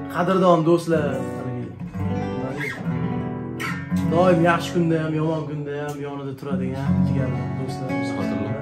Qadrdon do'stlar, doim yaxshi kunda ham, yomon kunda ham yonida turadigan jigarlar do'stlarimiz hozirlar.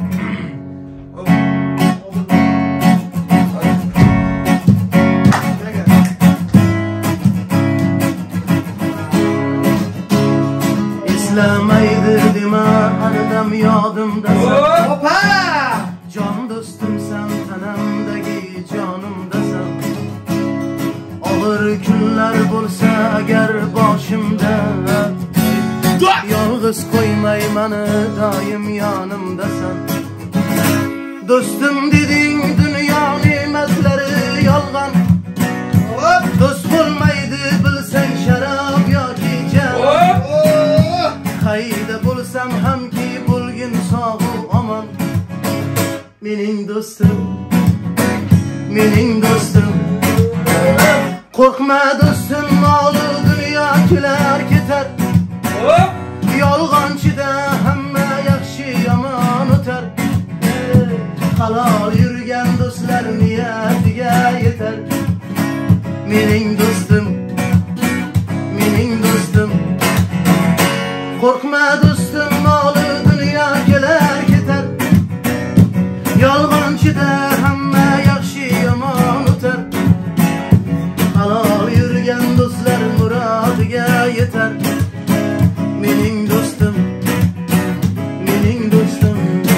Eslamaydi dema, hardam yodimdasan. Opa! Jon do'stimsan, tanamdagi jonimdasan. Og'ir kunlar bo'lsa agar boshimda, yolg'iz qo'ymay meni doim yonimdasan. Do'stim deding dunyo ne'matlari yolg'on. Do'st bo'lmaydi bilsang sharob yoki jon. Qayda bo'lsam hamki bo'lgin sog'u omon. Mening do'stim, mening do'stim. Qo'rqma do'stim, moli dunyo kelar ketar. Yolg'onchida hamma yaxshi yomon o'tar. Halol yurgan do'stlar niyatiga yetar. Mening do'stim, mening do'stim. Qo'rqma do'stim, moli dunyo kelar ketar. Yolg'onchida hamma yaxshi yomon o'tar. Halol yurgan do'stlar murodiga yetar. Mening do'stim, mening do'stim.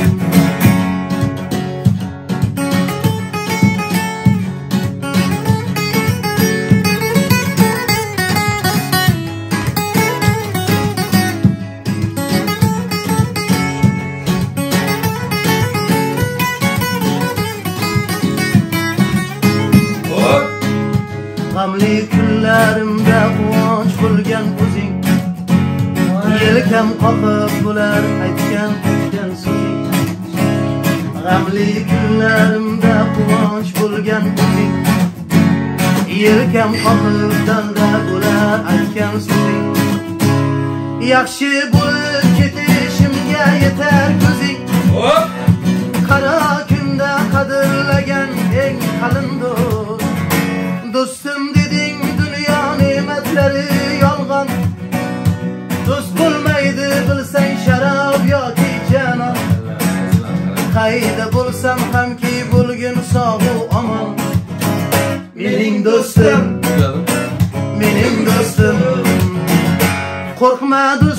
G'amli kunlarimda quvonch bo'lgan o'zing. Yelkam qoqib bo'lar aytgan so'zing. G'amli kunlarimda quvonch bo'lgan o'zing. Yelkam qoqib dalda bo'lar aytgan so'zing. Yaxshi bo'lib ketishimga yetar ko'zing. Qaro kunda qadrlagan eng qalin do'st. Do'stim deding dunyo ne'matlari yolg'on. Do'st bo'lmaydi bilsang sharob yoki janon. Qayda bo'lsam hamki bo'lgin sog'u omon. Mening do'stim, mening do'stim. Qo'rqma